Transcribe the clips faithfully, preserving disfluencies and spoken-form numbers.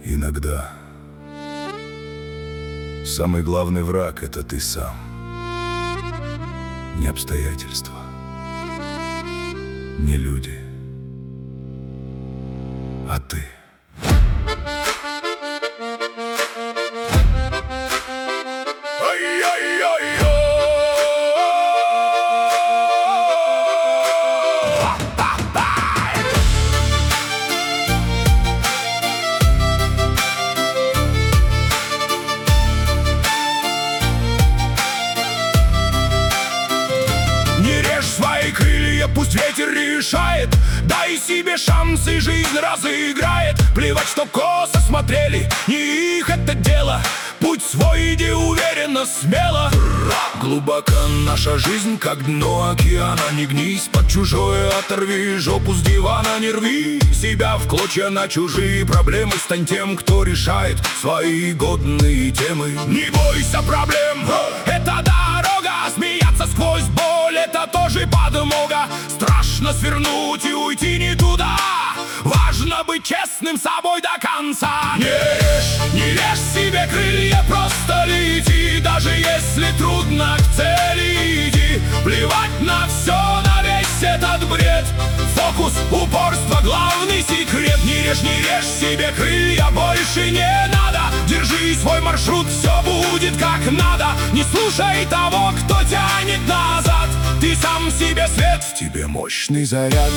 Иногда самый главный враг — это ты сам. Не обстоятельства, не люди, а ты. Не режь свои крылья, пусть ветер решает. Дай себе шанс, и жизнь разыграет. Плевать, что косо смотрели, не их это дело. Путь свой иди уверенно, смело. Глубоко наша жизнь, как дно океана. Не гнись под чужое, оторви жопу с дивана. Не рви себя в клочья на чужие проблемы. Стань тем, кто решает свои годные темы. Не бойся проблем, это дорога. Смеяться сквозь боль, это тоже подмога. Страшно свернуть и уйти не туда. Важно быть честным с собой до конца. Не режь, не режь себе крылья, просто лети. Даже если трудно к цели иди. Плевать на все, на весь этот бред. Фокус, упорство, главный секрет. Не режь, не режь себе крылья, больше не надо. Держи свой маршрут, все будет как надо. Не слушай того, кто тянет назад. Ты сам себе свет, в тебе мощный заряд.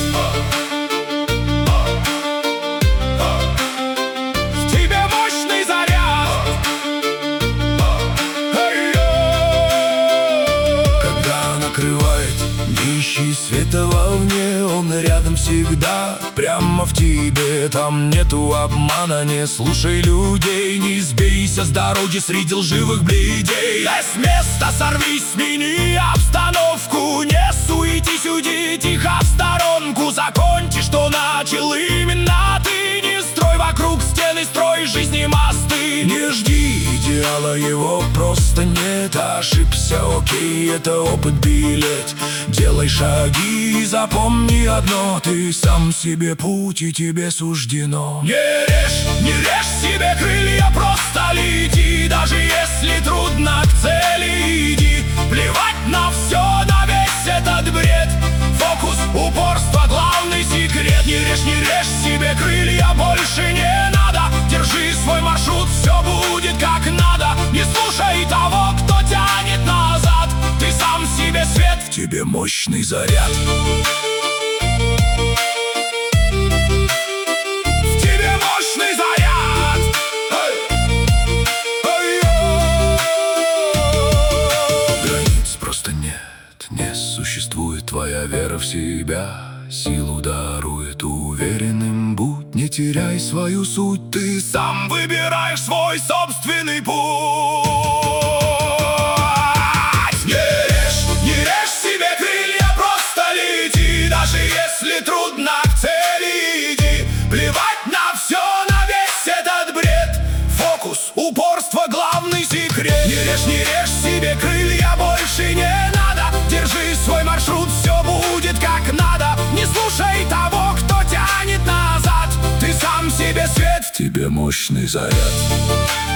Не ищи света вовне, он рядом всегда. Прямо в тебе, там нету обмана. Не слушай людей, не сбейся с дороги среди лживых бледей. Дай с места, сорвись, смени обстановку. Не суетись, уйди тихо в сторонку. Закончи, что начал именно ты. Не строй вокруг стены, строй жизни мосты. Не жди идеала, его просто нет. Ошибся, окей, это опыт, билет. Делай шаги, запомни одно. Ты сам себе путь, и тебе суждено. Не режь, не режь себе крылья, просто лети. Даже если трудно к цели иди. Плевать на все, на весь этот бред. Фокус, упорство, главный секрет. Не режь, не режь себе крылья, больше не надо. Держи свой маршрут, все будет как надо. Не слушай того, кто тянет назад. Ты сам себе свет, в тебе мощный заряд. В тебе мощный заряд. Границ просто нет, не существует. Твоя вера в себя силу дарует. Уверенным будь, не теряй свою суть. Ты сам выбираешь свой собственный путь. Даже если трудно к цели иди. Плевать на все, на весь этот бред. Фокус, упорство, главный секрет. Не режь, не режь себе крылья, больше не надо. Держи свой маршрут, все будет как надо. Не слушай того, кто тянет назад. Ты сам себе свет, в тебе мощный заряд.